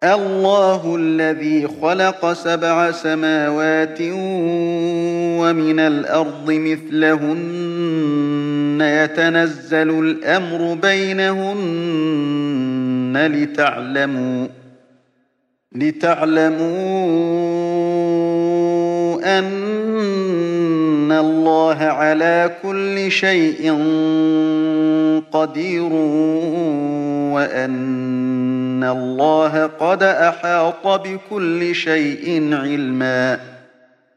الله الذي خلق 7 سماوات ومن الأرض مثلهن يتنزل الأمر بينهن لتعلموا أن الله على كل شيء قدير وأن الله قد أحاط بكل شيء علما